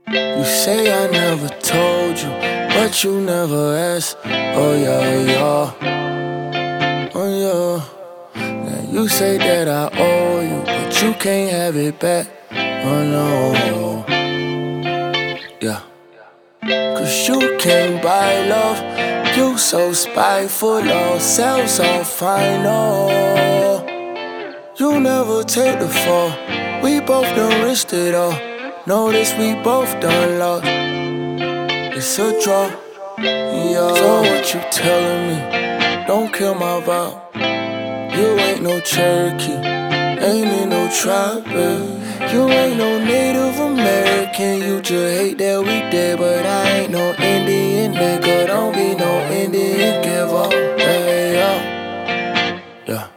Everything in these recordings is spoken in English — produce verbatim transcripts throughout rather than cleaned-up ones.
You say I never told you, but you never asked. Oh yeah, yeah, oh yeah. Now you say that I owe you, but you can't have it back. Oh no, yeah. Cause you can't buy love. You so spiteful, all self so final. You never take the fall. We both done risked it all. Notice we both done lost. It's a draw, yeah. So what you telling me? Don't kill my vibe. You ain't no Cherokee, ain't in no tribe, babe. You ain't no Native American. You just hate that we dead, but I ain't no Indian nigga. Don't be no Indian giver, yeah, yeah, yeah.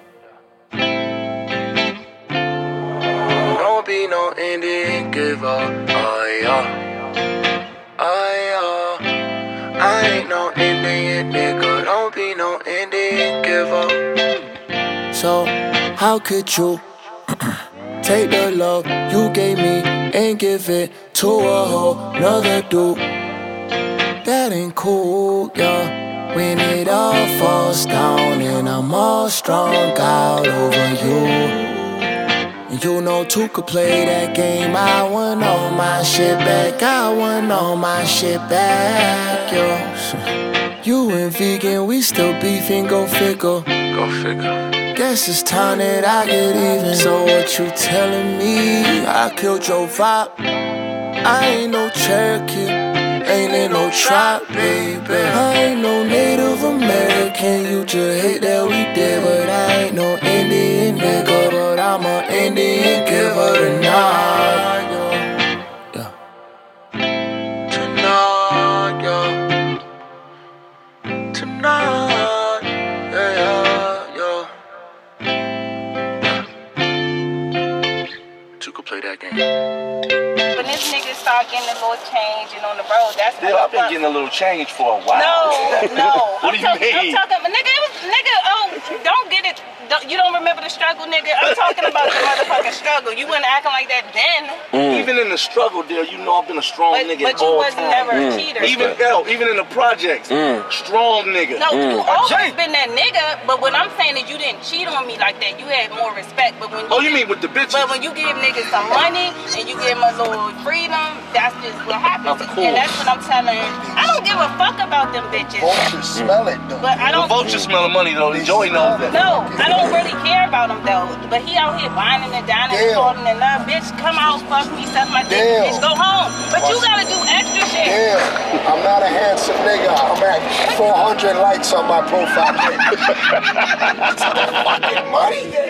Don't be no Indian giver, oh yeah, oh yeah. I ain't no Indian nigga, don't be no Indian giver. So, how could you take the love you gave me and give it to a whole nother dude? That ain't cool, yeah. When it all falls down and I'm all strung out over you. You know two could play that game. I want all my shit back. I want all my shit back, yo. You and vegan, we still beefing, go figure. Go figure. Guess it's time that I get even. So what you telling me? I killed your vibe. I ain't no Cherokee, ain't in no tribe, baby. I ain't no Native American. You just hate that we dead, but I ain't no Indian nigga. But I'm an Indian giver tonight, yeah. Tonight, yeah. Tonight, yeah, yeah, yeah. Two could play that game. When this nigga start getting a little change and on the road, that's Still, I've been getting a little change for a while. No, no. What I'm do you talking, mean? I'm talking, nigga, it was, nigga, oh, don't get it. Don't, you don't remember the struggle, nigga? I'm talking about the motherfucking struggle. You wasn't acting like that then. Mm. Even in the struggle, dear, you know I've been a strong but, nigga But you all wasn't time. never Mm. a cheater. Even hell, even in the projects, mm. strong nigga. No, mm. you always been that nigga, but what I'm saying is you didn't cheat on me like that. You had more respect. But when you Oh, you give, mean with the bitches? But when you give niggas some money and you give them a little freedom, that's just what happens. Of course. And that's what I'm telling you. I don't give a fuck about them bitches. Vultures smell it though. But I The don't. vultures smell the money though. Joey knows that. No, I don't really care about him though. But he out here whining and dining and falling in love. Bitch, come out, fuck me, suck my dick, Damn. bitch, go home. But you gotta do extra shit. Damn, I'm not a handsome nigga. I'm at four hundred likes on my profile pic. Fucking money.